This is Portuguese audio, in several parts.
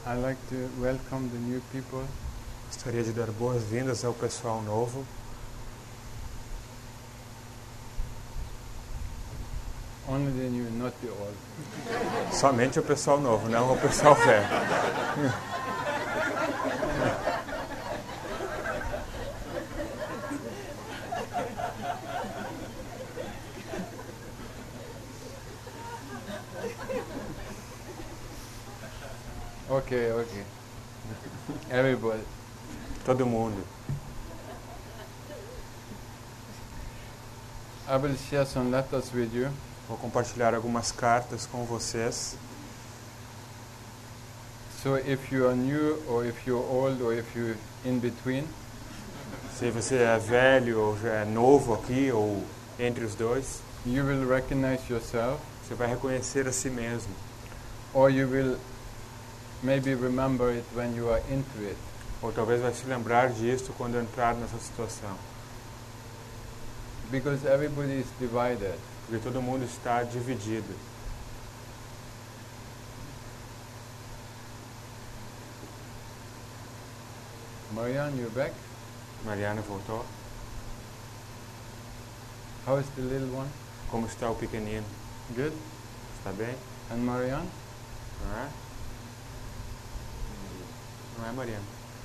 I'd like to welcome the new people. Gostaria de dar boas-vindas ao pessoal novo. Only the new, not the old. Somente o pessoal novo, não o pessoal velho. Okay. Everybody. Todo mundo. I will share some letters with you. Vou compartilhar algumas cartas com vocês. So if you are new or if you're old or if you're in between, Se você é velho ou já é novo aqui ou entre os dois, you will recognize yourself, você vai reconhecer a si mesmo. or you will maybe remember it when you are into it. Ou talvez vai se lembrar disso quando entrar nessa situação. Because everybody is divided. Porque todo mundo está dividido. Marianne, you're back? Mariana voltou. How is the little one? Como está o pequenino? Good? Está bem? And Marianne? Não é? Não é, Mariana?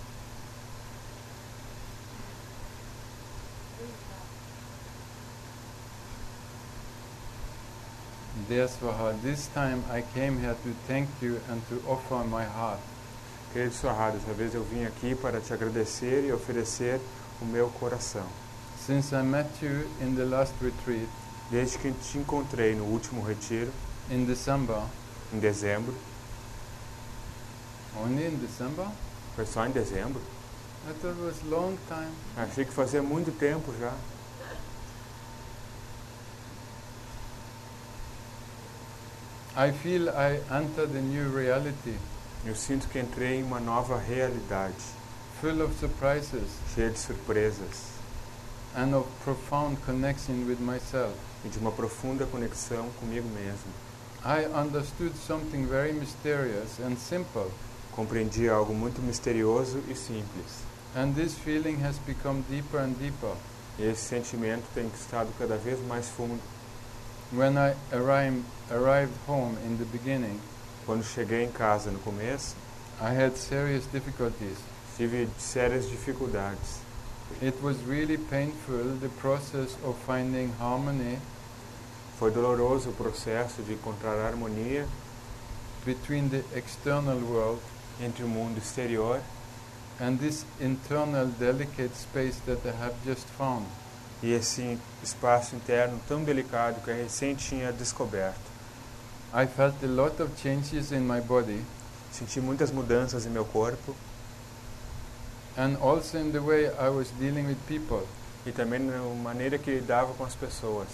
Dear Swaha, this time I came here to thank you and to offer my heart. Querido Swaha, dessa vez eu vim aqui para te agradecer e oferecer o meu coração. Since I met you in the last retreat Desde que te encontrei no último retiro, in December, em dezembro, only in December? foi só em dezembro, I thought it was long time. achei que fazia muito tempo já. I feel I entered a new reality, Eu sinto que entrei em uma nova realidade, full of surprises cheia de surpresas and of profound connection with myself. e de uma profunda conexão comigo mesmo. I understood something very mysterious and simple, Compreendi algo muito misterioso e simples. and this feeling has become deeper and deeper. E esse sentimento tem estado cada vez mais fundo. When I arrived home in the beginning, Quando cheguei em casa no começo, I had serious difficulties. tive sérias dificuldades. It was really painful, the process of finding harmony Foi doloroso o processo de encontrar harmonia between the external world entre o mundo exterior and this internal delicate space that I have just found. e esse espaço interno tão delicado que eu recém tinha descoberto. I felt a lot of changes in my body Senti muitas mudanças em meu corpo and also in the way I was dealing with people. e também na maneira que lidava com as pessoas.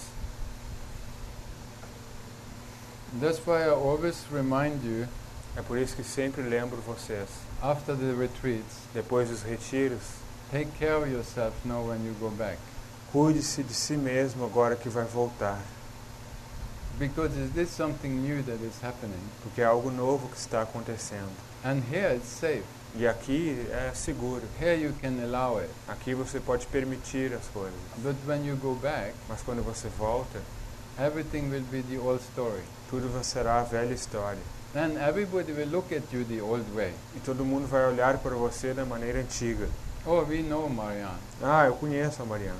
That's why I always remind you, É por isso que sempre lembro vocês, after the retreats, depois dos retiros, take care of yourself now when you go back. cuide-se de si mesmo agora que vai voltar, Because this is something new that is happening. porque é algo novo que está acontecendo. And here it's safe. E aqui é seguro. Here you can allow it. Aqui você pode permitir as coisas. But when you go back, Mas quando você volta, everything will be the old story. tudo será a velha história. And everybody will look at you the old way. E todo mundo vai olhar para você da maneira antiga. Oh, we know Marianne. Ah, eu conheço a Mariana.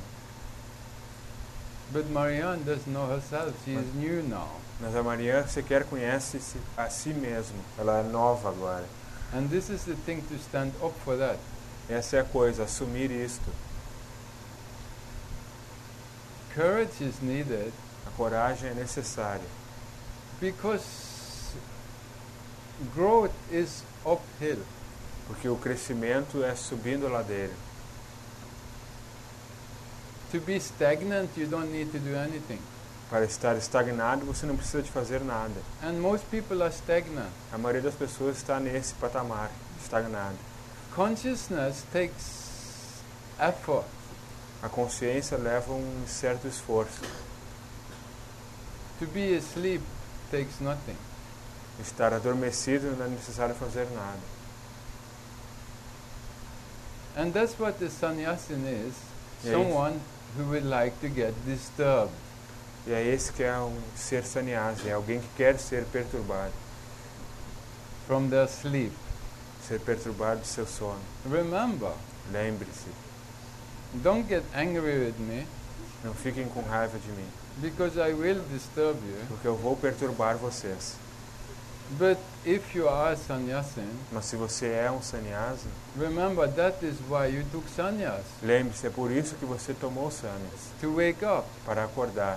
But Marianne doesn't know herself. She is new now. Mas a Mariana sequer conhece a si mesma. Ela é nova agora. And this is the thing, to stand up for that. Essa é a coisa, assumir isto. Courage is needed A coragem é necessária. because growth is uphill. Porque o crescimento é subindo a ladeira. To be stagnant, you don't need to do anything. Para estar estagnado, você não precisa de fazer nada. And most people are stagnant. A maioria das pessoas está nesse patamar, estagnado. Consciousness takes effort. A consciência leva um certo esforço. To be asleep takes nothing. Estar adormecido não é necessário fazer nada. And that's what the sannyasin is. E é Someone who would like to get disturbed. E é esse que é um ser sannyasi, é alguém que quer ser perturbado. From their sleep. Ser perturbado do seu sono. Remember, Lembre-se, don't get angry with me, não fiquem com raiva de mim, because I will disturb you. porque eu vou perturbar vocês. But if you are a sannyasin, Mas se você é um sannyasi, remember that is why you took sannyas, lembre-se, é por isso que você tomou sannyas, to wake up. para acordar.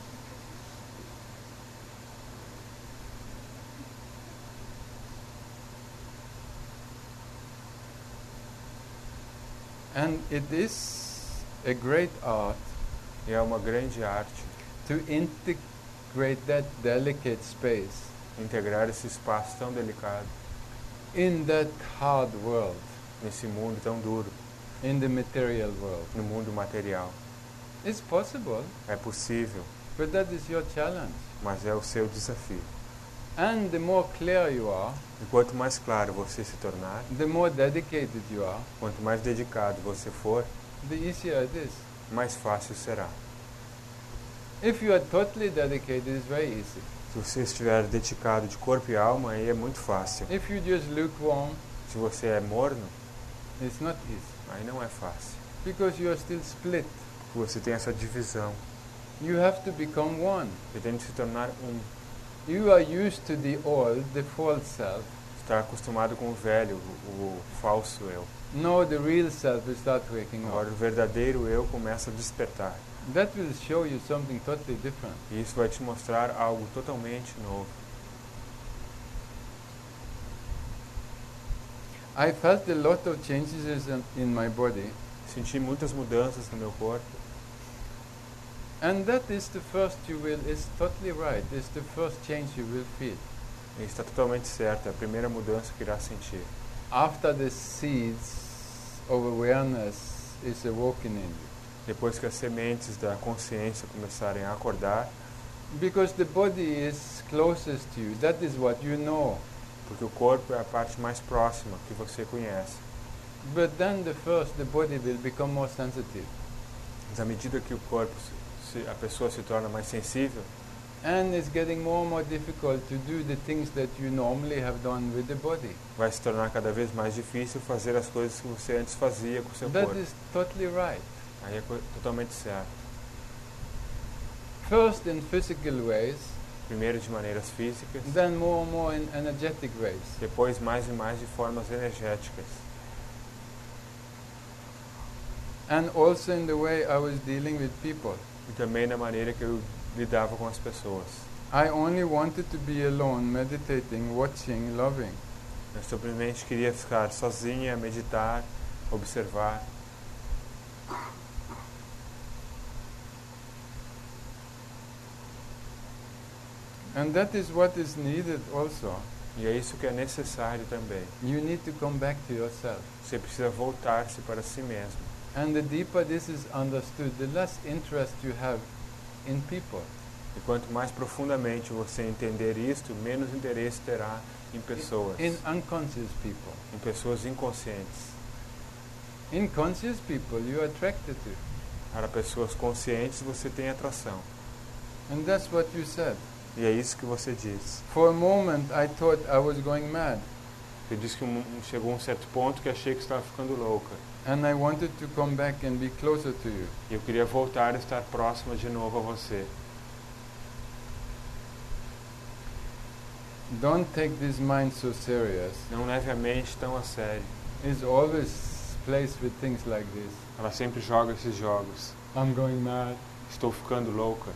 And it is a great art E é uma grande arte to integrate that delicate space integrar esse espaço tão delicado in that hard world, nesse mundo tão duro, in the material world. no mundo material. It's possible, É possível, but that is your challenge. mas é o seu desafio. And the more clear you are, E quanto mais claro você se tornar, the more dedicated you are, quanto mais dedicado você for, the easier it is. mais fácil será. If you are totally dedicated, it's very easy. Se você estiver dedicado de corpo e alma, aí é muito fácil. If you just lukewarm, Se você é morno, it's not easy, aí não é fácil. because you are still split. Porque você tem essa divisão. You have to become one. Você tem que se tornar um. You are used to the old, the false self. Está acostumado com o velho, o falso eu. Now the real self will start waking Agora up. o verdadeiro eu começa a despertar. That will show you something totally different. E isso vai te mostrar algo totalmente novo. I felt a lot of changes in my body, Senti muitas mudanças no meu corpo. and that is the first you will, is totally right, it's the first change you will feel. E está totalmente certo, é a primeira mudança que irá sentir. After the seeds of awareness is awoken in you. Depois que as sementes da consciência começarem a acordar, Because the body is closest to you, that is what you know. porque o corpo é a parte mais próxima que você conhece. But then the body will become more sensitive. Mas à medida que o corpo, a pessoa se torna mais sensível, And it's getting more and more difficult to do the things that you normally have done with the body. vai se tornar cada vez mais difícil fazer as coisas que você antes fazia com o seu That corpo. is totally right. Aí é totalmente certo. First in physical ways, Primeiro de maneiras físicas, then more and more in energetic ways. depois mais e mais de formas energéticas. And also in the way I was dealing with people. E também na maneira que eu lidava com as pessoas. I only wanted to be alone, meditating, watching, loving. Eu simplesmente queria ficar sozinha, meditar, observar. And that is what is needed also. E é isso que é necessário também. You need to come back to yourself. Você precisa voltar-se para si mesmo. And the deeper this is understood, the less interest you have in people. E quanto mais profundamente você entender isto, menos interesse terá em pessoas. In unconscious people. Em pessoas inconscientes. In conscious people, you are attracted to. Para pessoas conscientes, você tem atração. And that's what you said. E é isso que você diz. For a moment, I thought I was going mad. Você disse que chegou a um certo ponto que achei que estava ficando louca. And I wanted to come back and be closer to you. E eu queria voltar a estar próxima de novo a você. Don't take this mind so serious. Não leve a mente tão a sério. It's always placed with things like this. Ela sempre joga esses jogos. I'm going mad. Estou ficando louca.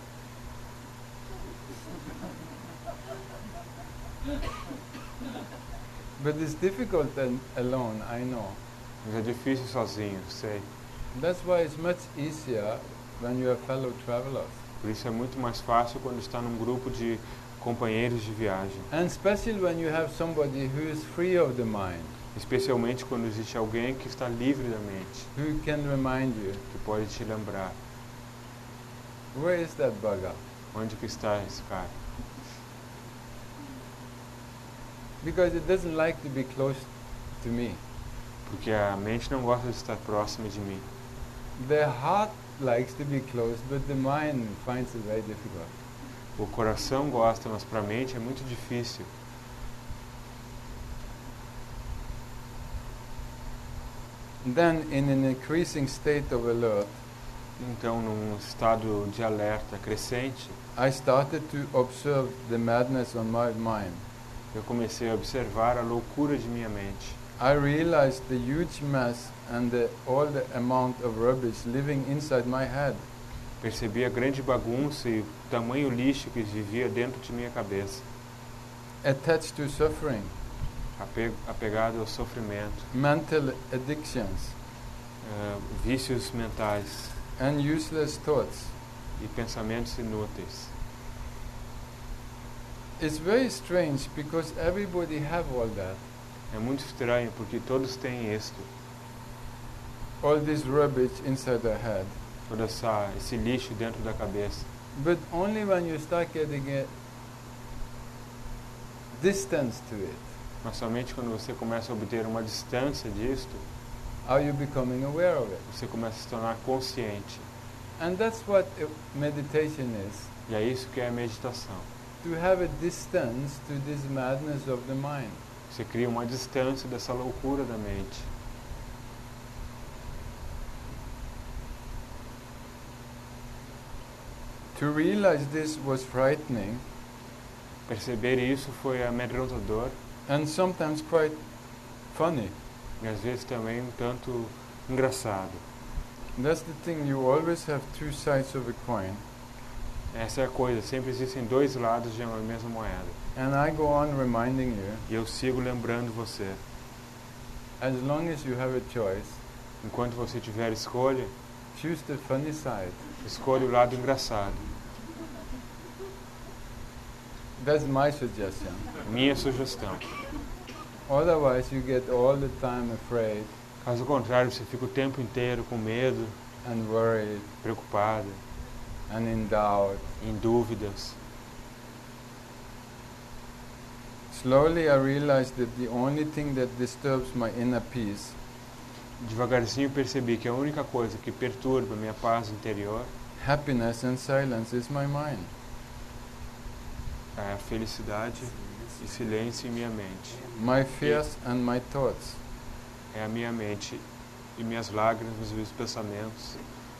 But it's difficult alone, I know. Mas é difícil sozinho, sei. That's why it's much easier when you have fellow travelers. Por isso é muito mais fácil quando está num grupo de companheiros de viagem. And especially when you have somebody who is free of the mind, Especialmente quando existe alguém que está livre da mente, who can remind you, que pode te lembrar. where is that bugger? Onde que está esse cara? Because it doesn't like to be close to me. Porque a mente não gosta de estar próxima de mim. The heart likes to be close, but the mind finds it very difficult. O coração gosta, mas para a mente é muito difícil. Then, in an increasing state of alert, Então, num estado de alerta crescente, I started to observe the madness on my mind. eu comecei a observar a loucura de minha mente. I realized the huge mass and all the amount of rubbish living inside my head. Percebi a grande bagunça e o tamanho lixo que vivia dentro de minha cabeça. Attached to suffering, Apegado ao sofrimento, mental addictions, vícios mentais and useless thoughts. e pensamentos inúteis. It's very strange because everybody have all that. É muito estranho porque todos têm isto, All this rubbish inside their head. todo esse lixo dentro da cabeça. But only when you start getting a distance to it, Mas somente quando você começa a obter uma distância disto, are you becoming aware of it. você começa a se tornar consciente. And that's what meditation is. E é isso que é a meditação. To have a distance to this madness of the mind. Você cria uma distância dessa loucura da mente. To realize this was frightening Perceber isso foi amedrontador and sometimes quite funny. e às vezes também um tanto engraçado. That's the thing, you always have two sides of a coin. Essa é a coisa, sempre existem dois lados de uma mesma moeda. And I go on reminding you, E eu sigo lembrando você, as long as you have a choice, enquanto você tiver escolha, choose the funny side. escolha o lado engraçado. That's my suggestion. Minha sugestão. Otherwise you get all the time afraid Caso contrário, você fica o tempo inteiro com medo, and worried preocupado, and in doubt. em dúvidas. Slowly I realized that the only thing that disturbs my inner peace Devagarzinho percebi que a única coisa que perturba minha paz interior happiness and silence is my mind. é a felicidade e silêncio em minha mente. My fears and my thoughts. É a minha mente e minhas lágrimas e meus pensamentos.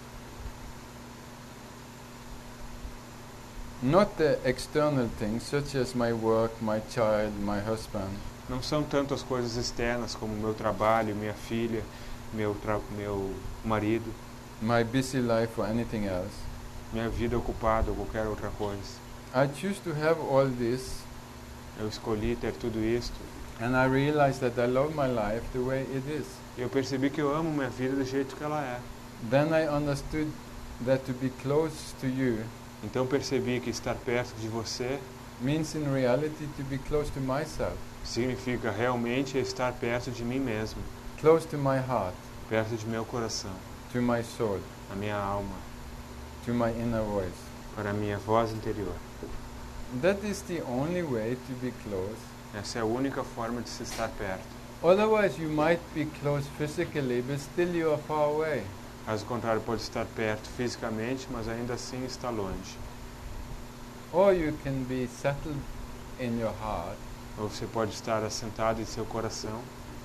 Not the external things such as my work, my child, my husband. Não são tanto as coisas externas como meu trabalho, minha filha, meu marido, My busy life or anything else. minha vida ocupada ou qualquer outra coisa. I choose to have all this Eu escolhi ter tudo isto and I realize that I love my life the way it is. e eu percebi que eu amo minha vida do jeito que ela é. Then I understood that to be close to you Então percebi que estar perto de você means in reality to be close to myself, significa realmente estar perto de mim mesmo, close to my heart, perto de meu coração, to my soul, a minha alma, to my inner voice. para a minha voz interior. That is the only way to be close. Essa é a única forma de se estar perto. Otherwise you might be close physically, but still you are far away. Caso contrário, pode estar perto fisicamente, mas ainda assim está longe. Or you can be settled in your heart Ou você pode estar assentado em seu coração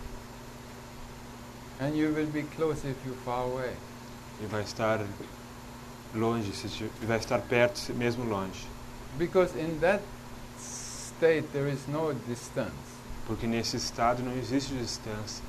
and you will be close if you're far away. e vai estar longe, vai estar perto mesmo longe. Because in that state there is no distance. Porque nesse estado não existe distância.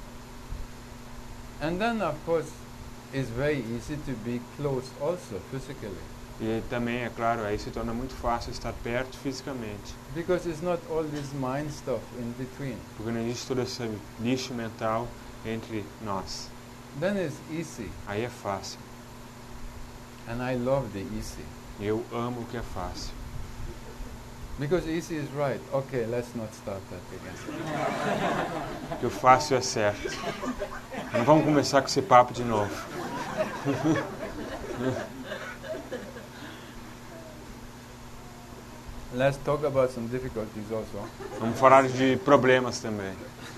And then of course it's very easy to be close also physically. E também, é claro, aí se torna muito fácil estar perto fisicamente. Because it's not all this mind stuff in between. Porque não existe todo esse lixo mental entre nós. Then it's easy. Aí é fácil. And I love the easy. Eu amo o que é fácil. Because easy is right. Okay, let's not start that again. Porque o fácil é certo. Não vamos começar com esse papo de novo. Let's talk about some difficulties also. Vamos falar de problemas também.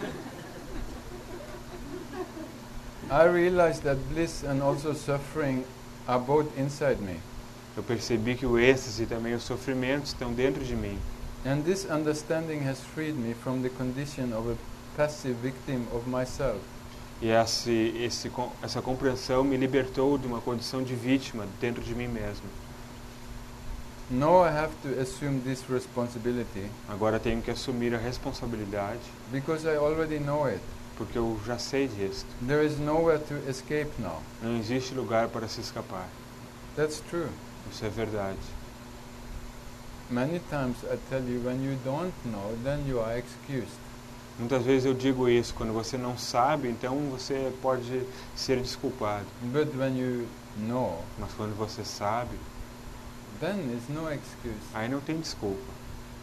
I realized that bliss and also suffering are both inside me. Eu percebi que o êxtase e também o sofrimento estão dentro de mim. And this understanding has freed me from the condition of a passive victim of myself. E essa compreensão me libertou de uma condição de vítima dentro de mim mesmo. Now I have to assume this responsibility Agora tenho que assumir a responsabilidade, because I already know it. porque eu já sei disso. There is nowhere to escape now. Não existe lugar para se escapar. That's true. Isso é verdade. Many times I tell you, when you don't know, then you are excused. Muitas vezes eu digo isso, quando você não sabe, então você pode ser desculpado. But when you know, Mas quando você sabe, then is no excuse. aí não tem desculpa.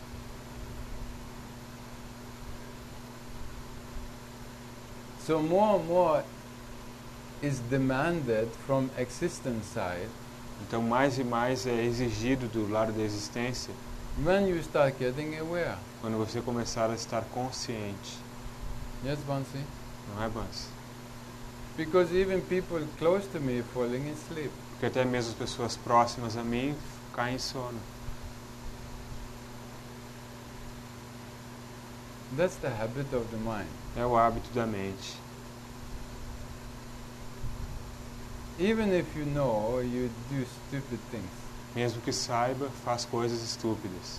So more and more is demanded from existence side Então mais e mais é exigido do lado da existência when you start getting aware. quando você começar a estar consciente. Yes, Bansi? Não é, Bans? Because even people close to me falling asleep. Porque até mesmo as pessoas próximas a mim caem em sono. That's the habit of the mind. É o hábito da mente. Even if you know, you do stupid things. Mesmo que saiba, faz coisas estúpidas.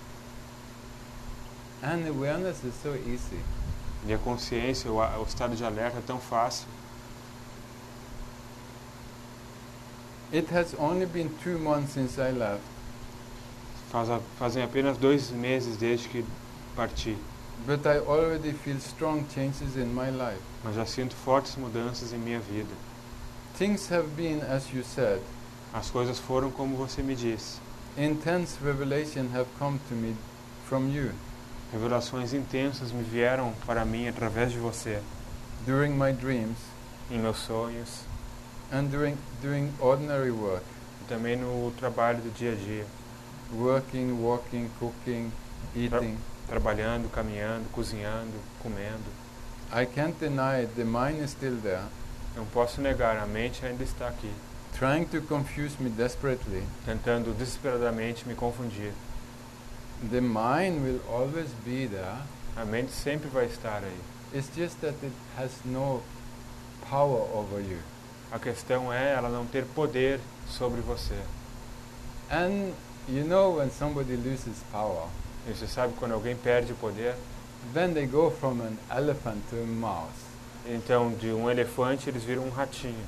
And awareness is so easy. E a consciência, o estado de alerta é tão fácil. It has only been 2 months since I left, Fazem apenas 2 meses desde que parti. but I already feel strong changes in my life. Mas já sinto fortes mudanças em minha vida. Things have been as you said. As coisas foram como você me disse. Intense revelation have come to me from you Revelações intensas me vieram para mim através de você, during my dreams em meus sonhos and doing ordinary work. e também no trabalho do dia a dia. Working, walking, cooking, eating. Trabalhando, caminhando, cozinhando, comendo. I can't deny it, the mind is still there, Não posso negar, a mente ainda está aqui, trying to confuse me desperately. tentando desesperadamente me confundir. The mind will always be there. A mente sempre vai estar aí. It's just that it has no power over you. A questão é ela não ter poder sobre você. And you know, when somebody loses power, E você sabe quando alguém perde o poder? then they go from an elephant to a mouse. Então, de um elefante eles viram um ratinho.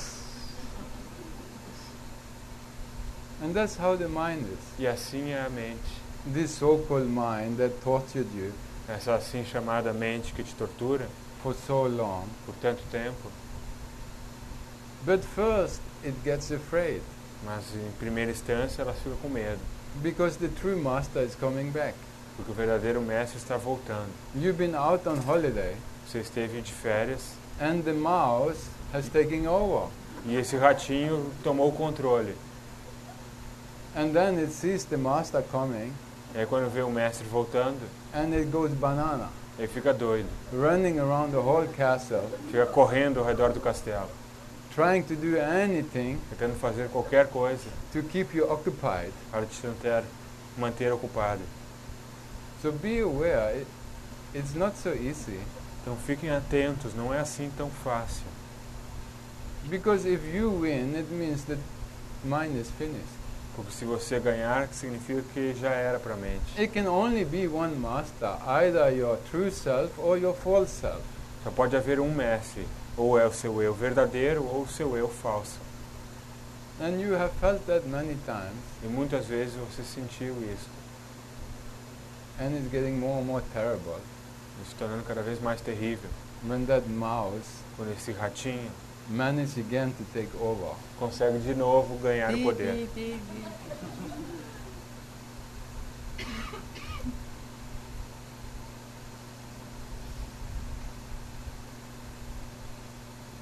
And that's how the mind is. E assim é a mente. This so-called mind that tortured you Essa assim chamada mente que te tortura for so long. por tanto tempo. But first, it gets afraid Mas em primeira instância ela fica com medo. because the true master is coming back. Porque o verdadeiro mestre está voltando. You've been out on holiday Você esteve de férias and the mouse has taken over. e esse ratinho tomou o controle. And then it sees the master coming E aí quando vê o mestre voltando, and it goes banana, ele fica doido. running around the whole castle, Fica correndo ao redor do castelo, trying to do anything tentando fazer qualquer coisa to keep you occupied. para te manter ocupado. So be aware, it's not so easy. Então fiquem atentos, não é assim tão fácil. Because if you win, it means that mine is finished. Porque se você ganhar, significa que já era para a mente. It can only be one master, either your true self or your false self. Só pode haver um mestre, ou é o seu eu verdadeiro ou o seu eu falso. And you have felt that many times, E muitas vezes você sentiu isso, and it's getting more and more terrible se tornando cada vez mais terrível, when that mouse quando esse ratinho manages again to take over. consegue de novo ganhar o poder.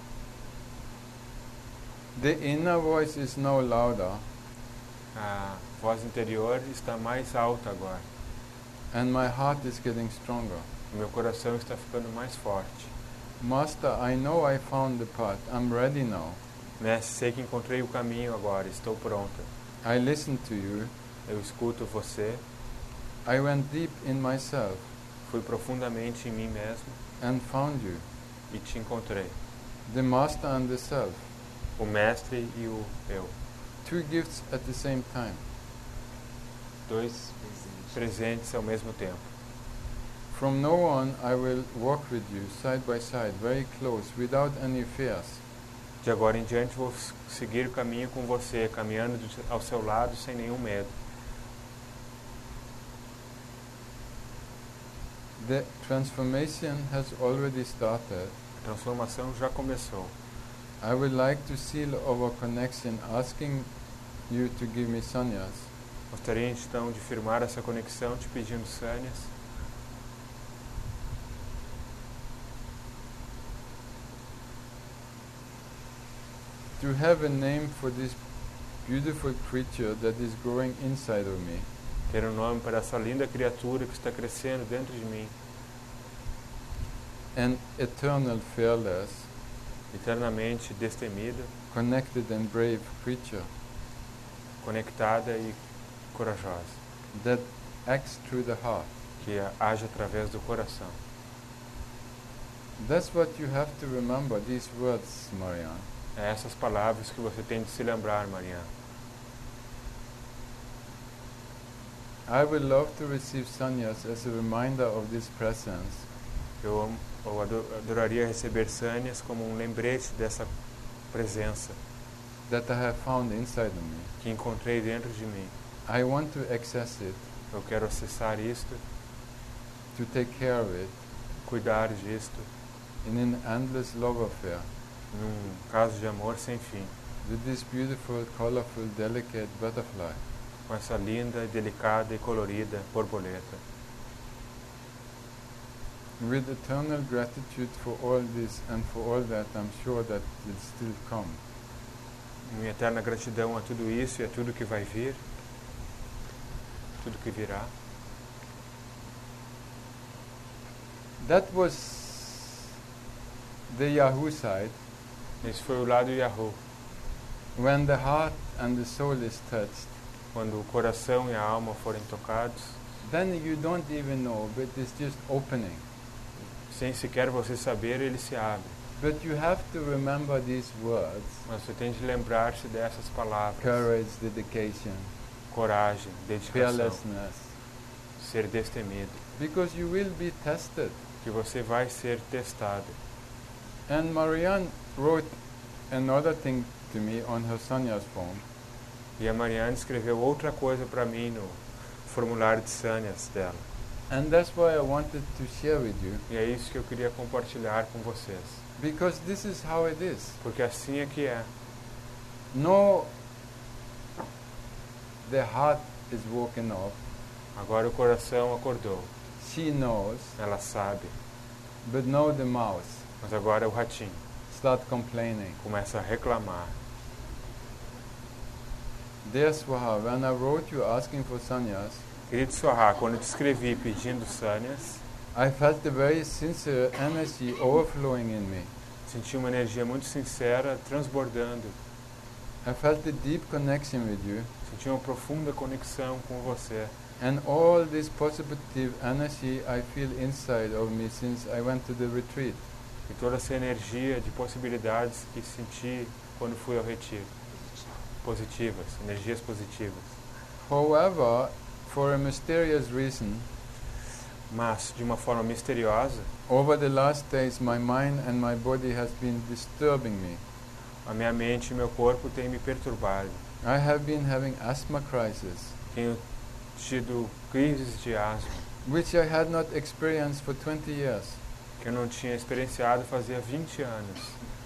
The inner voice is now louder, voz interior está mais alta agora. And my heart is getting stronger. O meu coração está ficando mais forte. Master, I know I found the path. I'm ready now. Mestre, sei que encontrei o caminho agora, estou pronta. I listen to you. Eu escuto você, I went deep in myself fui profundamente em mim mesmo and found you. e te encontrei. The Master and the Self. O mestre e o eu. Two gifts at the same time. Dois presentes ao mesmo tempo. From now on, I will walk with you side by side, very close, without any fears. De agora em diante vou seguir o caminho com você, caminhando ao seu lado sem nenhum medo. The transformation has already started. A transformação já começou. I would like to seal our connection, asking you to give me sannyas. Gostaria então de firmar essa conexão te pedindo sannyas. To have a name for this beautiful creature that is growing inside of me. Ter um nome para essa linda criatura que está crescendo dentro de mim. An eternal, fearless, Eternamente destemida, connected and brave creature conectada e corajosa, that acts through the heart. que age através do coração. That's what you have to remember, these words, Marianne. É essas palavras que você tem de se lembrar, Mariana. I would love to receive sannyas as a reminder of this presence. Eu adoraria receber sannyas como um lembrete dessa presença That I have found inside of me. que encontrei dentro de mim. I want to access it, Eu quero acessar isto, to take care of it, cuidar disto, in an endless love affair, num caso de amor sem fim, with this beautiful, colorful, delicate butterfly. com essa linda, delicada e colorida borboleta. With eternal gratitude for all this and for all that, I'm sure that will still come. Minha eterna gratidão a tudo isso e a tudo que vai vir, tudo que virá. That was the Yahoo side. Esse foi o lado Yahoo, When the heart and the soul is touched, quando o coração e a alma forem tocados, then you don't even know, but it's just opening. sem sequer você saber, ele se abre. But you have to remember these words: Mas você tem de lembrar-se dessas palavras. courage, dedication, Coragem, dedicação, fearlessness, ser destemido. because you will be tested. Que você vai ser testado. And Marianne wrote another thing to me on her sannyas form. E a Mariana escreveu outra coisa para mim no formulário de sannyas dela. And that's why I wanted to share with you, E é isso que eu queria compartilhar com vocês. because this is how it is. Porque assim é que é. No, the heart is woken up. Agora o coração acordou. She knows, Ela sabe. but now the mouse Mas agora o ratinho start complaining. começa a reclamar. Dear Swaha, when I wrote you asking for sannyas, Querido Swaha, quando eu te escrevi pedindo sannyas, I felt a very sincere energy overflowing in me. senti uma energia muito sincera transbordando. I felt a deep connection with you, Senti uma profunda conexão com você. and all this positive energy I feel inside of me since I went to the retreat. E toda essa energia de possibilidades que senti quando fui ao retiro. Positivas, energias positivas. However, for a mysterious reason, Mas, de uma forma misteriosa, over the last days my mind and my body has been disturbing me. a minha mente e meu corpo têm me perturbado. I have been having asthma crisis, Tenho tido crises de asma, which I had not experienced for 20 years. que eu não tinha experienciado fazia 20 anos.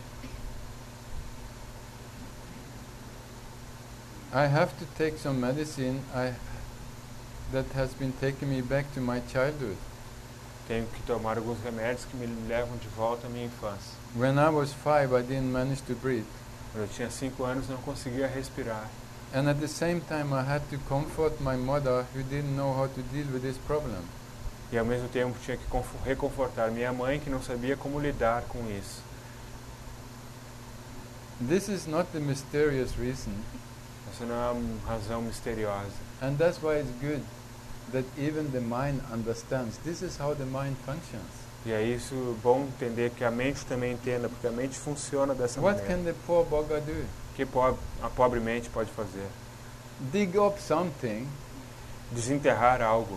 I have to take some medicine that has been taking me back to my childhood. Tenho que tomar alguns remédios que me levam de volta à minha infância. When I was 5, I didn't manage to breathe. Quando eu tinha 5 anos, não conseguia respirar. And at the same time I had to comfort my mother who didn't know how to deal with this problem. E ao mesmo tempo tinha que reconfortar minha mãe, que não sabia como lidar com isso. This is not the mysterious reason. Essa não é uma razão misteriosa. And that's why it's good that even the mind understands. This is how the mind functions. E é isso bom entender que a mente também entenda, porque a mente funciona dessa What maneira. can the poor bugger do? O que a pobre mente pode fazer? Dig up something, Desenterrar algo.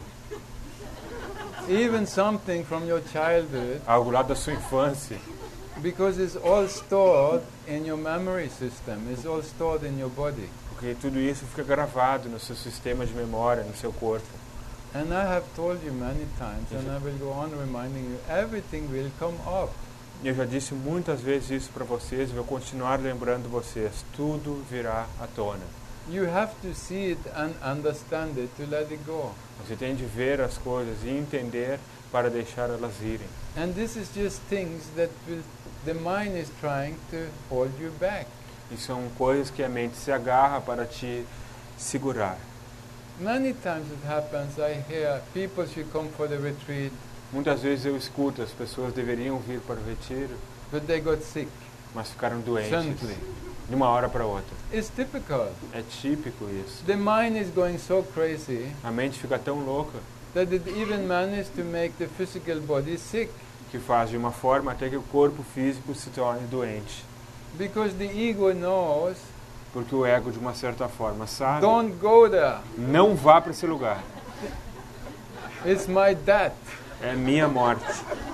even something from your childhood, Algo lá da sua infância. because it's all stored in your memory system. It's all stored in your body. Porque tudo isso fica gravado no seu sistema de memória, no seu corpo. And I have told you many times, and I will go on reminding you, everything will come up. E eu já disse muitas vezes isso para vocês e vou continuar lembrando vocês. Tudo virá à tona. You have to see it and understand it to let it go. Você tem de ver as coisas e entender para deixar elas irem. And this is just things that the mind is trying to hold you back. E são coisas que a mente se agarra para te segurar. Many times it happens, I hear people should come for the retreat, Muitas vezes eu escuto, as pessoas deveriam vir para o retiro, but they got sick mas ficaram doentes suddenly. de uma hora para outra. It's typical. É típico isso. The mind is going so crazy A mente fica tão louca that it even managed to make the physical body sick, que faz de uma forma até que o corpo físico se torne doente. because the ego knows, Porque o ego, de uma certa forma, sabe, don't go there, não vá para esse lugar. it's my death. É minha morte.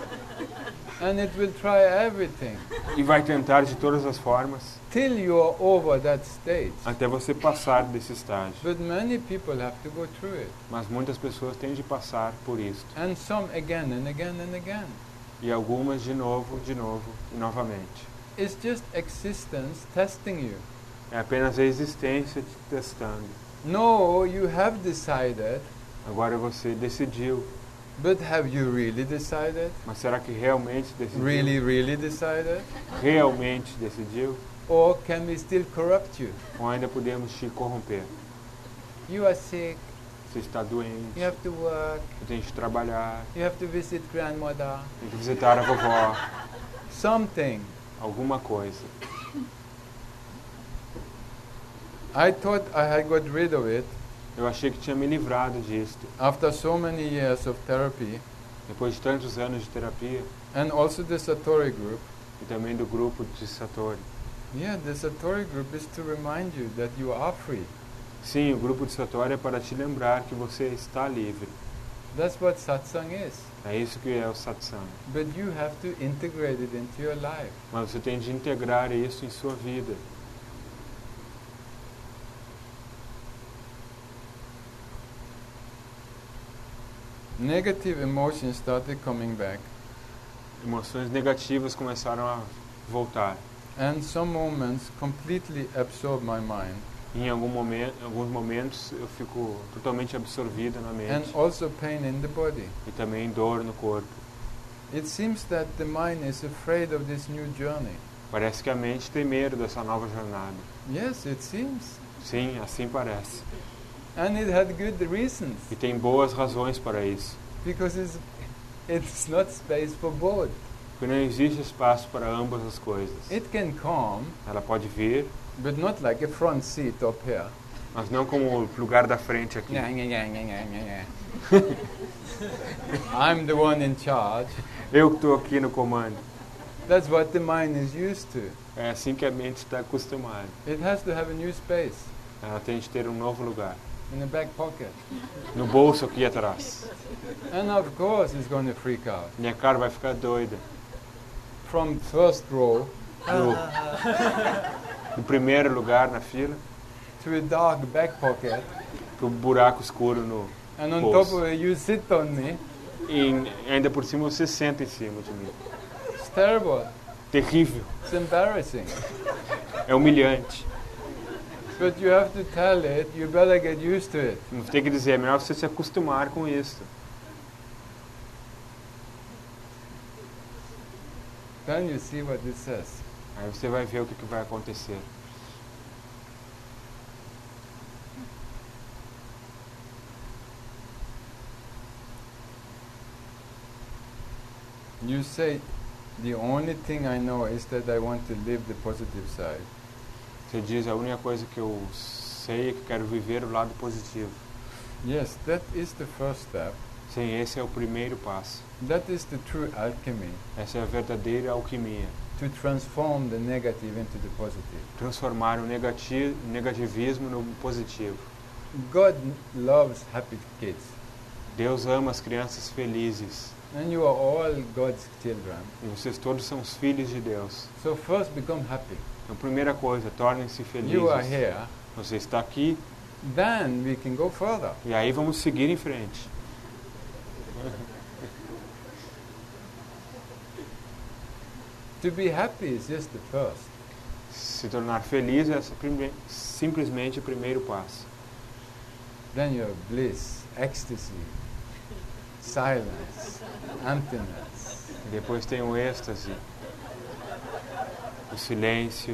And it will try everything E vai tentar de todas as formas till you are over that stage. até você passar desse estágio. But many people have to go through it. Mas muitas pessoas têm de passar por isso. And some again and again and again. E algumas de novo e novamente. It's just existence testing you. É apenas a existência te testando. No, you have decided, Agora você decidiu. but have you really decided? Mas será que realmente decidiu? Really decided? Realmente decidiu? Or can we still corrupt you? Ou ainda podemos te corromper? You are sick, Você está doente, you have to work, você tem de trabalhar, you have to visit grandmother. tem que visitar a vovó, Something. alguma coisa. I thought I had got rid of it Eu achei que tinha me livrado disto. after so many years of therapy, Depois de tantos anos de terapia and also the Satori group. e também do grupo de Satori. Yeah, the Satori group is to remind you that you are free. Sim, o grupo de Satori é para te lembrar que você está livre. That's what satsang is. É isso que é o satsang. But you have to integrate it into your life. Mas você tem de integrar isso em sua vida. Negative emotions started coming back, Emoções negativas começaram a voltar. and some moments completely absorbed my mind, Em alguns momentos eu fico totalmente absorvido na and mente also pain in the body. e também dor no corpo. It seems that the mind is afraid of this new journey. Parece que a mente tem medo dessa nova jornada. Yes, it seems. Sim, assim parece. And it had good reasons, E tem boas razões para isso. because it's not space for both. Porque não existe espaço para ambas as coisas. It can come, Ela pode vir, but not like a front seat up here. mas não como o lugar da frente aqui. I'm the one in charge. Eu que estou aqui no comando. That's what the mind is used to. É assim que a mente está acostumada. It has to have a new space Ela tem de ter um novo lugar. in the back pocket. No bolso aqui atrás. And of course it's going to freak out. Minha cara vai ficar doida. From first row No primeiro lugar na fila, to a dark back pocket, pro buraco escuro no and on bolso. top of it you sit on me. E ainda por cima você senta em cima de mim. It's terrible. Terrível. It's embarrassing. É humilhante. But you have to tell it, you better get used to it. Você tem que dizer, é melhor você se acostumar com isso. Then you see what it says. Aí você vai ver o que vai acontecer. You say, the only thing I know is that I want to live the positive side. Você diz, a única coisa que eu sei é que quero viver o lado positivo. Yes, that is the first step. Sim, esse é o primeiro passo. That is the true alchemy, Essa é a verdadeira alquimia. to transform the negative into the positive. Transformar o negativismo no positivo. God loves happy kids, Deus ama as crianças felizes. and you are all God's children. E vocês todos são os filhos de Deus. So first become happy. Então, primeira coisa, tornem-se You are felizes. here. Você está aqui Then we can go further. e aí vamos seguir em frente. To be happy is just the first. Se tornar feliz é simplesmente o primeiro passo. Then you have bliss, ecstasy, silence, emptiness. Depois tem o êxtase, o silêncio,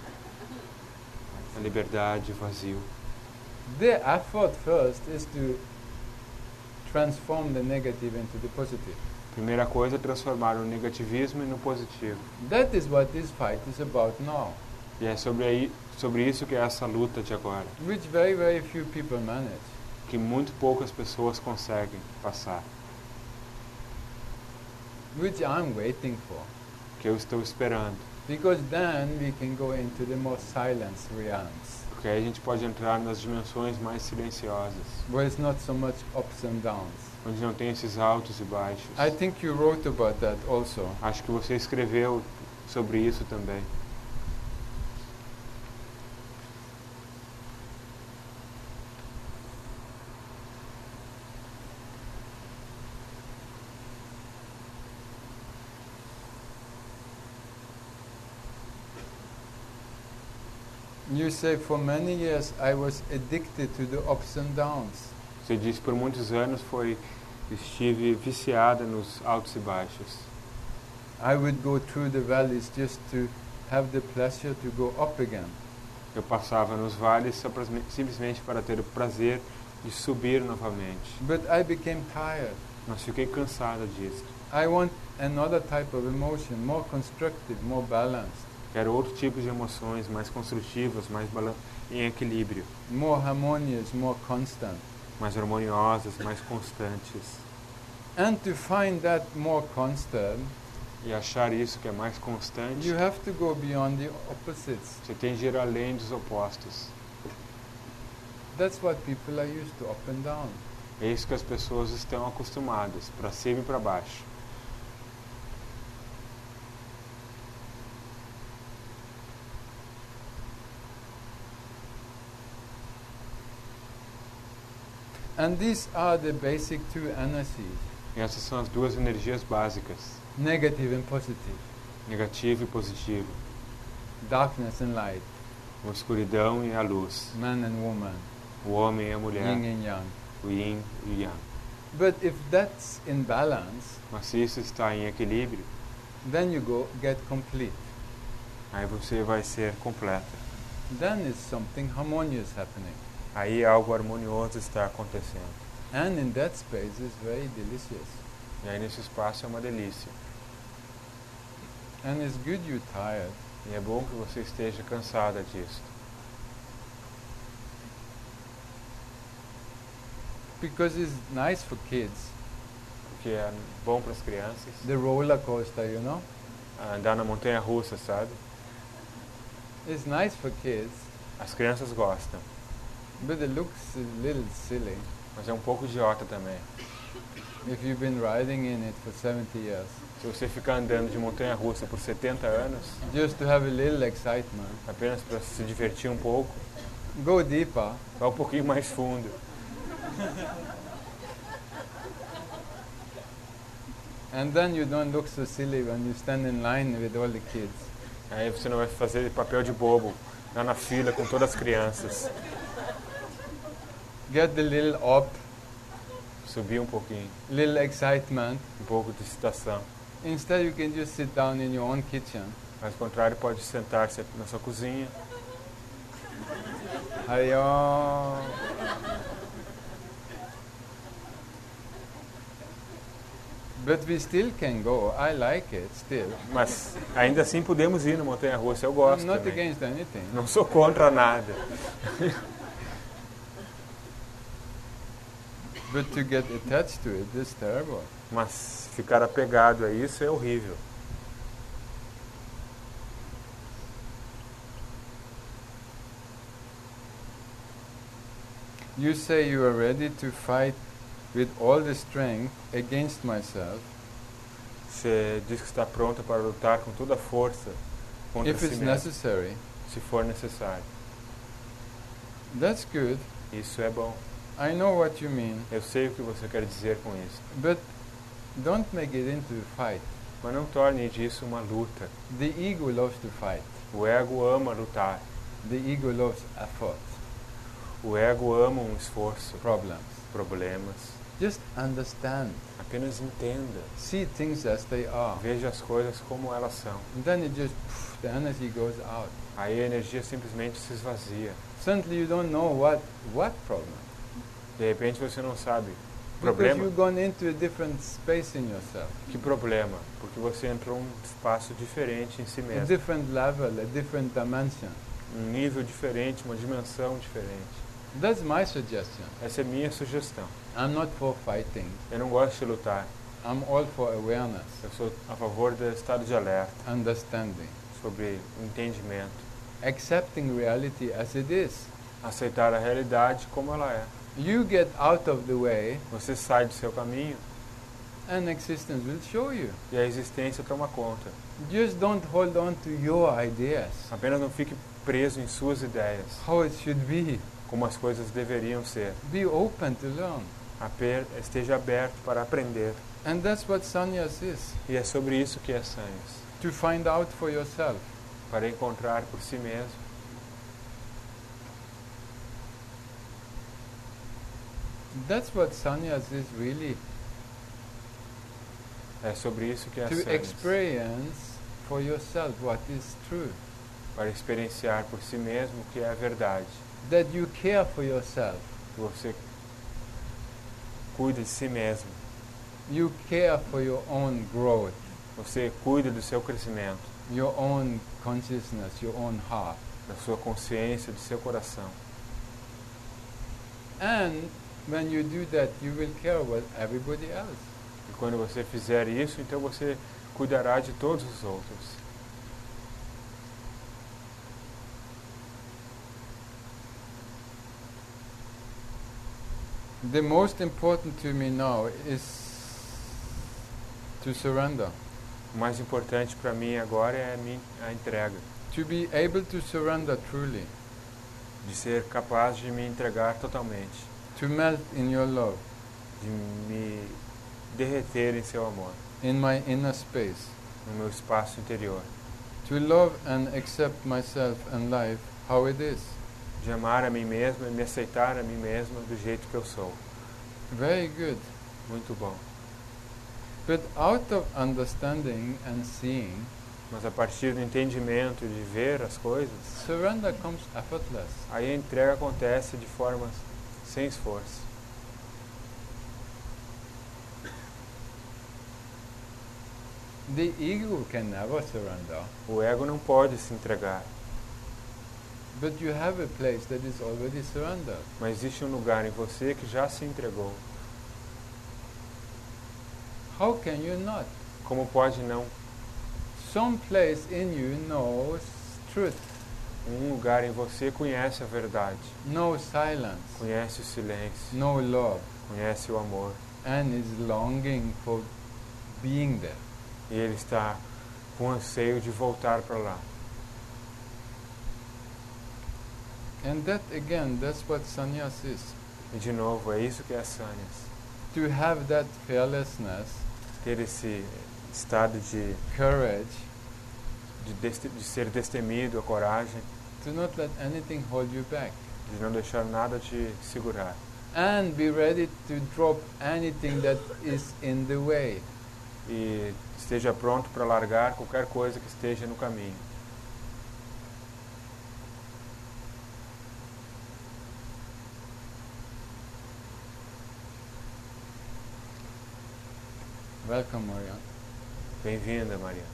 a liberdade, o vazio. The effort first is to transform the negative into the positive. Primeira coisa é transformar o negativismo no positivo. That is what this fight is about now, E é sobre isso que é essa luta de agora, which very, very few people manage. que muito poucas pessoas conseguem passar, Which I'm waiting for. que eu estou esperando. Because then we can go into the more silence realms, Porque aí a gente pode entrar nas dimensões mais silenciosas, where it's not so much ups and downs. onde não tem esses altos e baixos. I think you wrote about that also. Acho que você escreveu sobre isso também. You say, for many years I was addicted to the ups and downs. Você disse, por muitos anos estive viciada nos altos e baixos. I would go through the valleys just to have the pleasure to go up again. Eu passava nos vales simplesmente para ter o prazer de subir novamente. But I became tired. Mas fiquei cansada disso. I want another type of emotion, more constructive, more balanced, Quero outro tipo de emoções mais construtivas, em equilíbrio, more harmonious, more constant. mais harmoniosas, mais constantes. And to find that more constant, E achar isso que é mais constante, you have to go beyond the opposites. você tem de ir além dos opostos. That's what people are used to, up and down. É isso que as pessoas estão acostumadas, para cima e para baixo. And these are the basic two energies, E essas são as duas energias básicas, negative and positive, negativo e positivo, darkness and light, a escuridão e a luz, man and woman, o homem e a mulher, yin and yang. o yin e o yang. But if that's in balance, Mas se isso está em equilíbrio, then you get complete. aí você vai ser completa. Then is something harmonious happening. Aí algo harmonioso está acontecendo. And in that space is very delicious. E aí nesse espaço é uma delícia. And it's good you're tired. E é bom que você esteja cansada disso. Because it's nice for kids. Porque é bom para as crianças. The roller coaster, you know? Andar na montanha russa, sabe? It's nice for kids, As crianças gostam. but it looks a little silly. Mas é um pouco idiota também. If you've been riding in it for 70 years, Se você ficar andando de montanha russa por 70 anos, just to have a little excitement, apenas para se divertir um pouco, go deeper. vá um pouquinho mais fundo. And then you don't look so silly when you stand in line with all the kids. Aí você não vai fazer papel de bobo lá na fila com todas as crianças. Get the little up, Subir um pouquinho, little excitement. um pouco de excitação. Instead, you can just sit down in your own kitchen. Mas ao contrário, pode sentar-se na sua cozinha. But we still can go. I like it still. Mas ainda assim podemos ir na montanha-russa, eu I'm gosto not também. against anything. Não sou contra nada. But to get attached to it is terrible. Mas ficar apegado a isso é horrível. You say you are ready to fight with all the strength against myself. Você diz que está pronta para lutar com toda a força contra If si it's mesmo, necessary. se for necessário. That's good. Isso é bom. I know what you mean. Eu sei o que você quer dizer com isso. But don't make it into a fight. Mas não torne disso uma luta. The ego loves to fight. O ego ama lutar. The ego loves effort, O ego ama um esforço, problems. problemas. Just understand. Apenas entenda. See things as they are. Veja as coisas como elas são. And then it just, the energy goes out. Aí a energia simplesmente se esvazia. Suddenly you don't know what problem. De repente você não sabe. Because Problema? you've gone into a different space in yourself. Que problema? Porque você entrou em um espaço diferente em si A mesmo. different level, a different dimension. Um nível diferente, uma dimensão diferente. That's my suggestion. Essa é minha sugestão. I'm not for fighting. Eu não gosto de lutar. I'm all for awareness, Eu sou a favor do estado de alerta, understanding, sobre o entendimento. accepting reality as it is. Aceitar a realidade como ela é. You get out of the way Você sai do seu caminho and existence will show you. e a existência toma conta. Just don't hold on to your ideas, Apenas não fique preso em suas ideias, how it should be. como as coisas deveriam ser. Be open to learn. Esteja aberto para aprender. And that's what sannyas is, E é sobre isso que é sannyas. to find out for yourself. Para encontrar por si mesmo. That's what sannyas is really, É sobre isso que é to sannyas. experience for yourself what is true. Para experienciar por si mesmo o que é a verdade. That you care for yourself. Que você cuida de si mesmo. You care for your own growth, Você cuida do seu crescimento, your own consciousness, your own heart. da sua consciência, do seu coração. And when you do that, you will care about everybody else. E quando você fizer isso, então você cuidará de todos os outros. The most important to me now is to surrender. O mais importante para mim agora é a entrega. To be able to surrender truly. De ser capaz de me entregar totalmente. To melt in your love. De me derreter em seu amor. In my inner space. No meu espaço interior. To love and accept myself and life how it is. De amar a mim mesmo e me aceitar a mim mesmo do jeito que eu sou. Very good. Muito bom. But out of understanding and seeing, Mas a partir do entendimento de ver as coisas, surrender comes effortless. aí a entrega acontece de forma sem esforço. The ego can never surrender. O ego não pode se entregar. But you have a place that is already surrendered. Mas existe um lugar em você que já se entregou. How can you not? Como pode não? Some place in you knows truth, Um lugar em você conhece a verdade, knows silence, conhece o silêncio, knows love, conhece o amor. and is longing for being there. E ele está com anseio de voltar para lá. And that again, that's what sannyas is. E de novo, é isso que é sannyas. To have that fearlessness, Ter esse estado de courage, ser destemido, a coragem, to not let anything hold you back. de não deixar nada te segurar. And be ready to drop anything that is in the way. E esteja pronto para largar qualquer coisa que esteja no caminho. Welcome, Marianne. Bem-vinda, Mariana.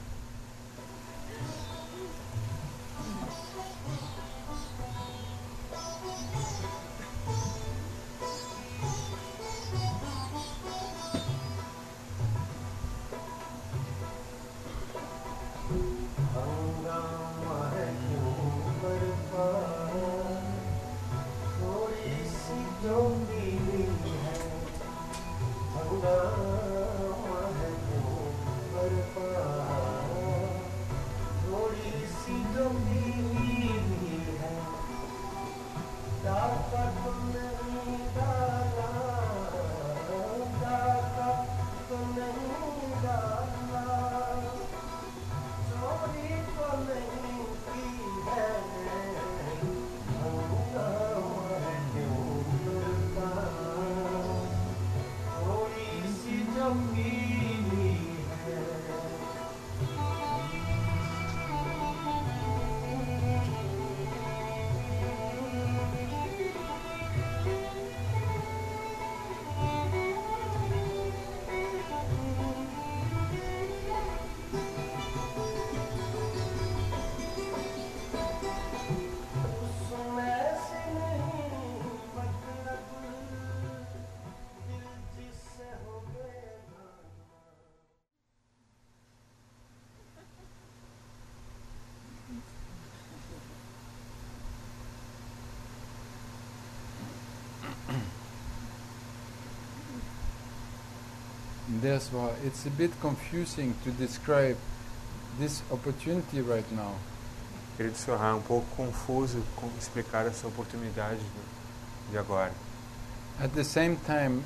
That's why it's a bit confusing to describe this opportunity right now. Querido Sohar, é um pouco confuso explicar essa oportunidade de agora. At the same time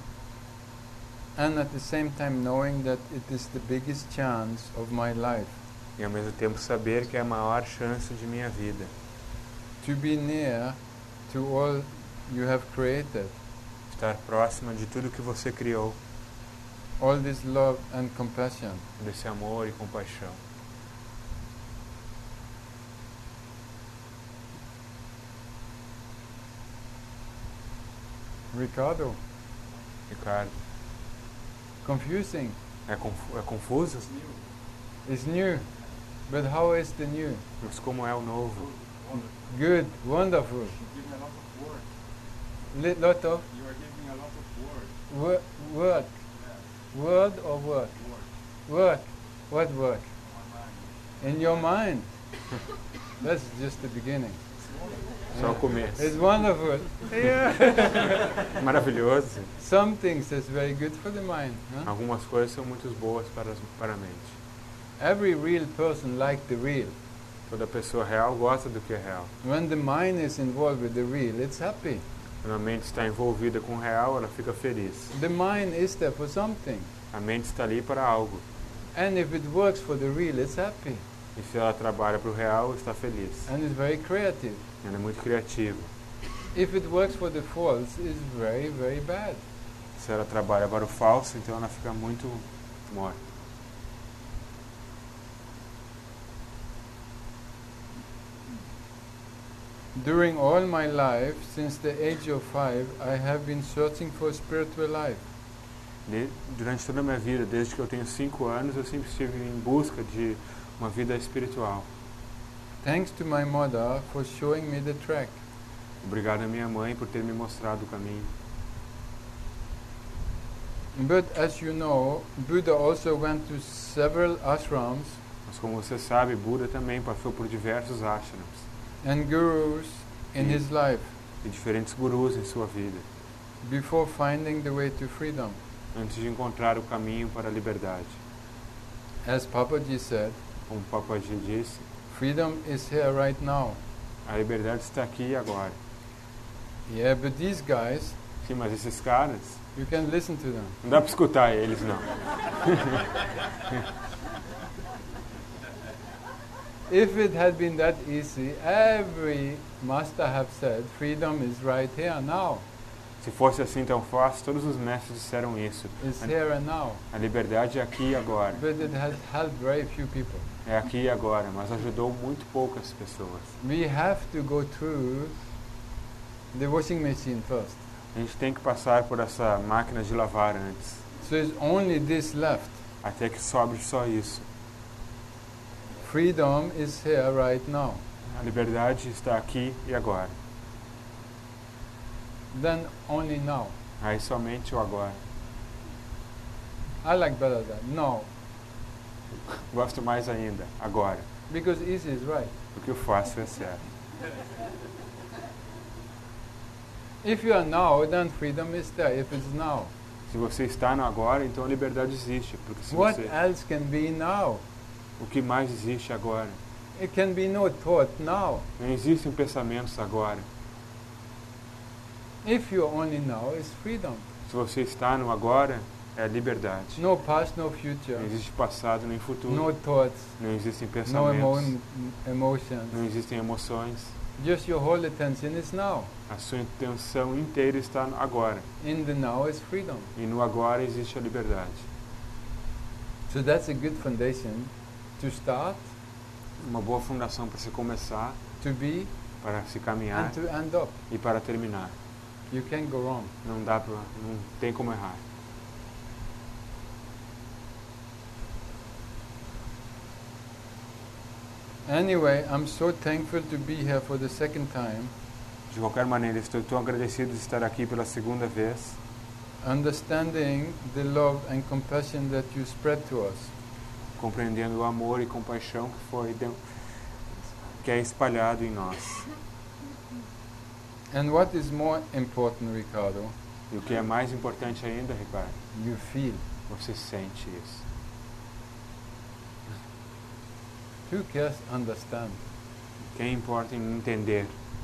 knowing that it is the biggest chance of my life. E ao mesmo tempo saber que é a maior chance de minha vida. To be near to all you have created. Estar próxima de tudo que você criou. All this love and compassion. Desse amor e compaixão. Ricardo. Confusing. É confuso? It's new. But how is the new? Mas como é o novo? Good, wonderful. Lot of? You are giving a lot of work. Work. Yeah. Word or work? Work. What work? In your mind. That's just the beginning. Só o começo. It's wonderful. Yeah. Maravilhoso. Some things is very good for the mind. Huh? Algumas coisas são muito boas para a mente. Every real person likes the real. Toda pessoa real gosta do que é real. When the mind is involved with the real, it's happy. Quando a mente está envolvida com o real, ela fica feliz. The mind is there for something. A mente está ali para algo. And if it works for the real, it's happy. E se ela trabalha para o real, está feliz. And it's very creative. Ela é muito criativa. If it works for the false, it's very, very bad. Se ela trabalha para o falso, então ela fica muito morta. During all my life, since the age of 5, I have been searching for spiritual life. Durante toda a minha vida, desde que eu tenho 5 anos, eu sempre estive em busca de uma vida espiritual. Thanks to my mother for showing me the track. Obrigado à minha mãe por ter me mostrado o caminho. But as you know, Buddha also went to several ashrams. Mas como você sabe, Buda também passou por diversos ashrams. And gurus in his life. E diferentes gurus em sua vida. Before finding the way to freedom. Antes de encontrar o caminho para a liberdade. As Papaji said, como Papaji disse, freedom is here right now. A liberdade está aqui e agora. Yeah, but these guys, sim, mas esses caras, you can listen to them. Não dá para escutar eles, não. If it had been that easy, every master have said, freedom is right here now. Se fosse assim tão fácil, todos os mestres disseram isso. It's here and now. A liberdade é aqui e agora. But it has helped very few people. É aqui e agora, mas ajudou muito poucas pessoas. We have to go through the washing machine first. A gente tem que passar por essa máquina de lavar antes. So it's only this left. até que sobre só isso. Freedom is here right now. A liberdade está aqui e agora. Then only now. Aí somente o agora. I like better that. No. Gosto mais ainda, agora. Because easy is right. Porque o fácil é certo. If you are now, then freedom is there. If it's now. Se você está no agora, então a liberdade existe. Porque se What você... else can be now? O que mais existe agora? It can be no thought now. Não existem pensamentos agora. If you are only now, it's freedom. Se você está no agora, é liberdade. No past, no future. Não existe passado nem futuro. No thoughts. Não existem No pensamentos. emotions. Não existem emoções. Just your whole attention is now. A sua intenção inteira está no agora. In the now is freedom. E no agora existe a liberdade. So that's a good foundation to start, Uma boa fundação para se começar, to be, para se caminhar and to end up. e para terminar. You can't go wrong. Não tem como errar. Anyway, I'm so thankful to be here for the second time, De qualquer maneira, estou tão agradecido de estar aqui pela segunda vez, understanding the love and compassion that you spread to us. compreendendo o amor e compaixão que é espalhado em nós. And what is more important, Ricardo, E o que é mais importante ainda, Ricardo, you feel. você sente isso. Who cares understand? Quem importa em entender,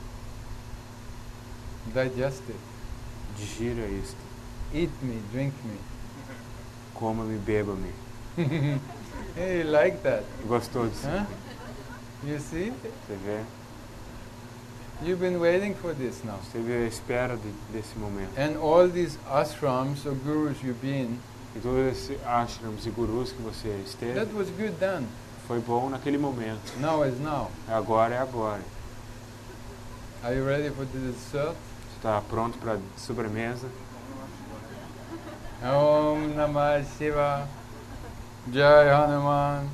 Digest it. digira isto. Eat me, drink me. Coma-me, beba-me. Hey, you like that? Gostou disso? Huh? You see? Você vê? You've been waiting for this now. Você vê a espera desse momento. And all these ashrams or gurus you've been, E todos esses ashrams e gurus que você that esteve, was good then. foi bom naquele momento. Now is now. Agora é agora. Are you ready for the dessert? Você está pronto para a sobremesa? Om Namah Shiva. Jai Hanuman.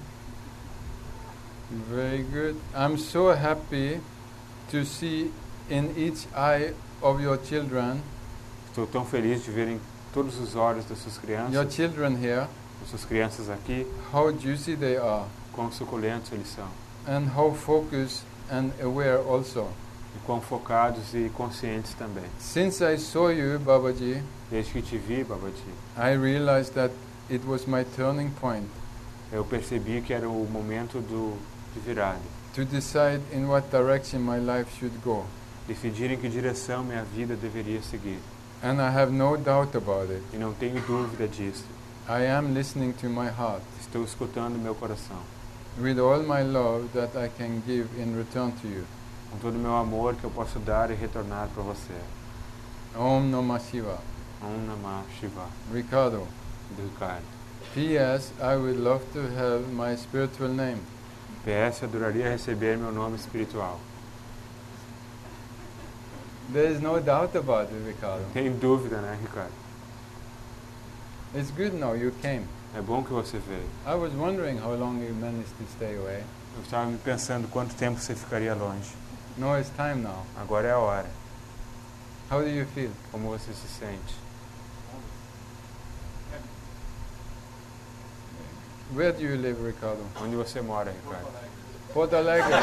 Very good. I'm so happy to see in each eye of your children, Estou tão feliz de ver em todos os olhos das suas your crianças, children here, das suas crianças aqui, how juicy they are, quão suculentos eles são. and how focused and aware also. E quão focados e conscientes também. Since I saw you, Babaji, Desde que te vi, Babaji, I realized that it was my turning point eu percebi que era o momento de virada. to decide in what direction my life should go. Decidir em que direção minha vida deveria seguir. And I have no doubt about it. E não tenho dúvida disso. I am listening to my heart Estou escutando meu coração. with all my love that I can give in return to you. Com todo o meu amor que eu posso dar e retornar para você. Om Namah Shiva. Om Namah Shiva. Ricardo. Do Ricardo. P.S. I would love to have my spiritual name. PS, adoraria receber meu nome espiritual. There is no doubt about it, Ricardo. Tem dúvida, né, Ricardo? It's good now you came. É bom que você veio. I was wondering how long you managed to stay away. Eu estava me pensando quanto tempo você ficaria longe. No, it's time now. Agora é a hora. How do you feel? Como você se sente? Where do you live, Ricardo? Onde você mora, Ricardo? Porto Alegre.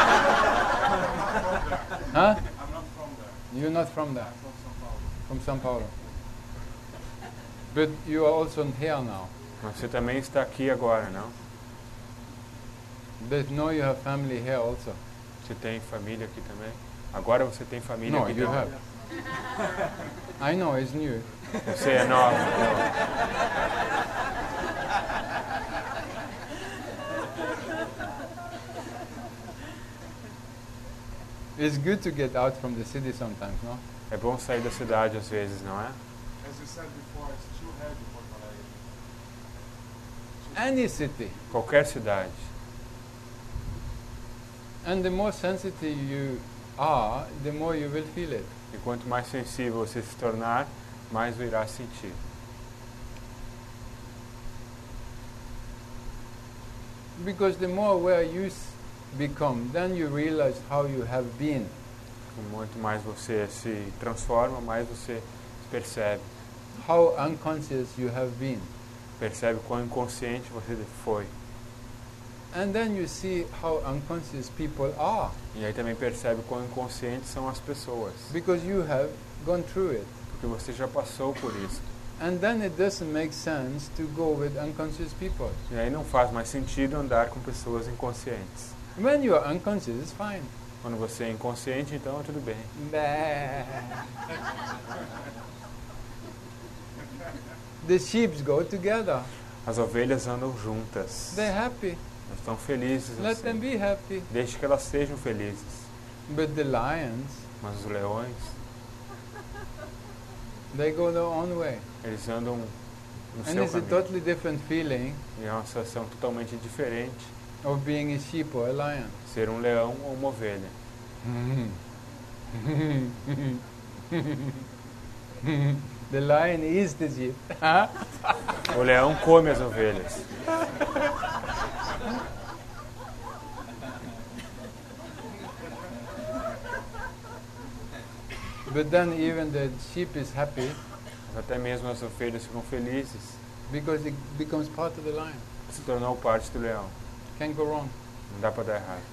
Huh? I'm not from there. You're not from there. I'm from São Paulo. From São Paulo. But you are also here now. Mas você também está aqui agora, não? But no, you have family here also. Você tem família aqui também? Agora você tem família No, aqui you também? have. I know, it's new. Você é nova. It's good to get out from the city sometimes, no? É bom sair da cidade às vezes, não é? As you said before, it's too heavy Porto Alegre. Any city. Qualquer cidade. And the more sensitive you are, the more you will feel it. E quanto mais sensível você se tornar, mais o irá sentir. Because the more aware you become, then you realize how you have been. Muito mais você se transforma, mais você percebe. How unconscious you have been. Percebe quão inconsciente você foi. And then you see how unconscious people are. E aí também percebe quão inconscientes são as pessoas. Because you have gone through it. Porque você já passou por isso. And then it doesn't make sense to go with unconscious people. E aí não faz mais sentido andar com pessoas inconscientes. When you are unconscious, it's fine. Quando você é inconsciente, então é tudo bem. The sheep go together. As ovelhas andam juntas. They're happy. Elas estão felizes Let them assim. be happy. Deixe que elas sejam felizes. But the lions, Mas os leões, they go their own way. eles andam no And seu it's a caminho. totally different feeling E é uma sensação totalmente diferente of being a sheep or a lion. ser um leão ou uma ovelha. The lion is the sheep. O leão come as ovelhas. But then even the sheep is happy Mas até mesmo as ovelhas ficam felizes. because it becomes part of the lion. Se tornou parte do leão. Can't go wrong. Não dá para dar errado.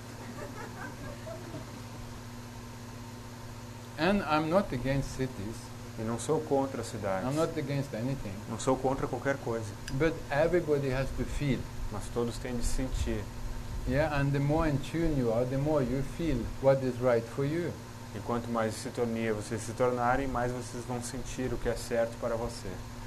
And I'm not against cities. E não sou contra as cidades. I'm not against anything. Não sou contra qualquer coisa. But everybody has to feel. Mas todos têm de sentir. Yeah, and the more in tune you are, the more you feel what is right for you. E quanto mais em sintonia vocês se tornarem, mais vocês vão sentir o que é certo para você.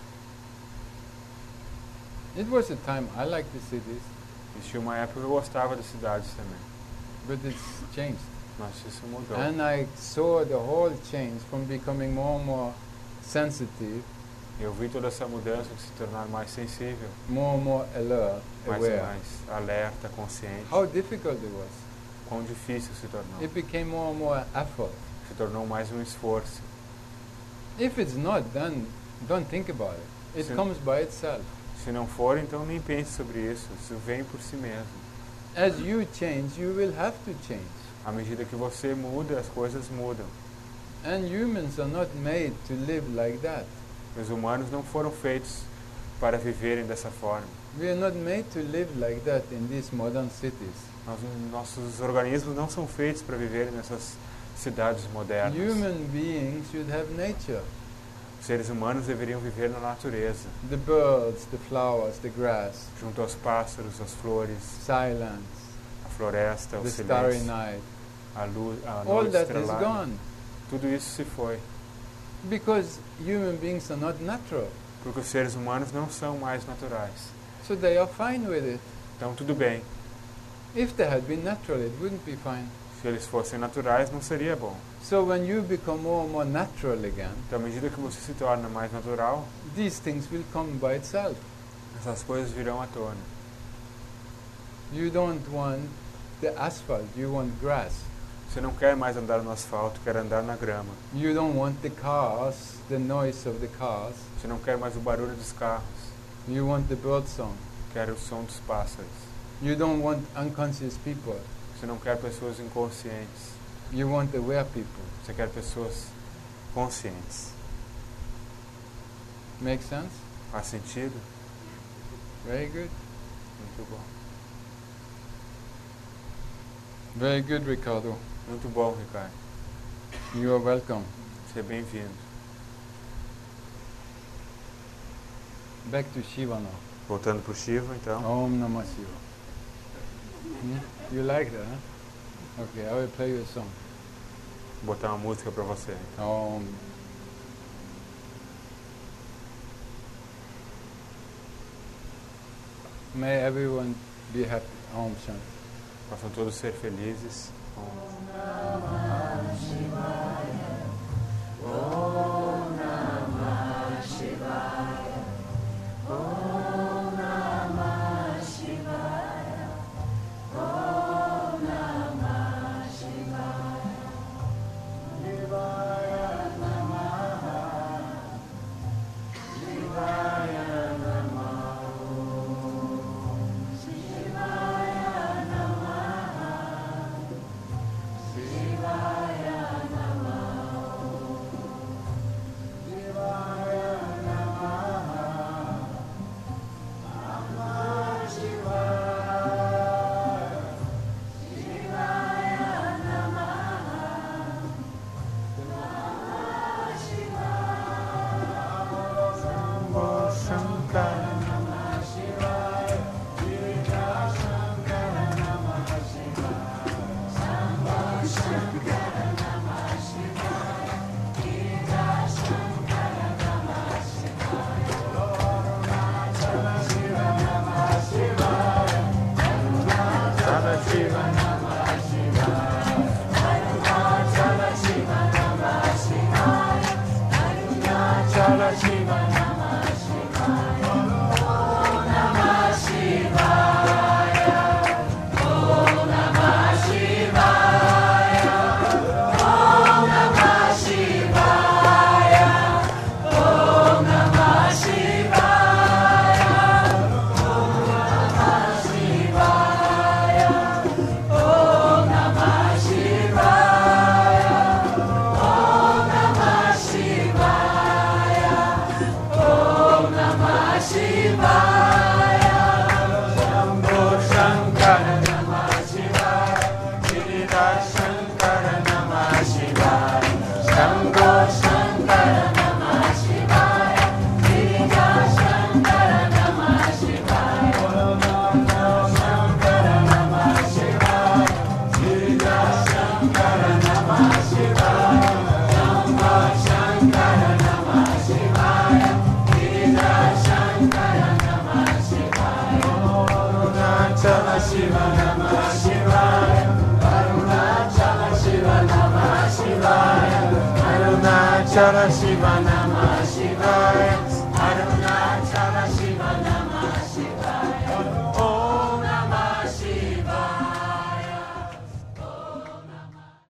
It was a time I liked the cities, Existia uma época que eu gostava das cidades também. but it's changed. Mas isso mudou. And I saw the whole change from becoming more and more sensitive, Eu vi toda essa mudança de se tornar mais sensível, more and more alert, mais aware. alerta, consciente. How difficult it was. Quão difícil se tornou. It became more and more effort. Se tornou mais um esforço. If it's not, then don't think about it. It Sim. comes by itself. Se não for, então nem pense sobre isso. Isso vem por si mesmo. As you change, you will have to change. À medida que você muda, as coisas mudam. And humans are not made to live like that. Os humanos não foram feitos para viverem dessa forma. We are not made to live like that in these modern cities. Nossos organismos não são feitos para viverem nessas cidades modernas. Human beings should have nature. Os seres humanos deveriam viver na natureza, The birds, the flowers, the grass, junto aos pássaros, às flores, silence, a floresta, o the starry silêncio, night. a luz, a All noite that is estrelada. gone. Tudo isso se foi, Because human beings are not natural. porque os seres humanos não são mais naturais. So they are fine with it. Então tudo bem. If they had been natural, it wouldn't be fine. Se eles fossem naturais, não seria bom. So when you become more and more natural again, Então, à medida que você se torna mais natural, these things will come by itself. essas coisas virão à tona. You don't want the asphalt, you want grass. Você não quer mais andar no asfalto, quer andar na grama. You don't want the cars, the noise of the cars. Você não quer mais o barulho dos carros, You want the bird song. quer o som dos pássaros. You don't want unconscious people. Você não quer pessoas inconscientes, You want aware people. você quer pessoas conscientes. Make sense? Faz sentido? Very good. Muito bom. Very good, Ricardo. Muito bom, Ricardo. You are welcome. Seja bem-vindo. Back to Shiva now. Voltando para o Shiva, então. Om Namah Shiva. You like that, huh? Okay, I will play you a song. Vou botar uma música para você. Om. May everyone be happy. Om Shanti. Possam todos ser felizes. Shivaya Namah Shiva, Namah Shivaya. Arunachala Shiva, Namah Shivaya. Arunachala Shiva, Namah Shivaya.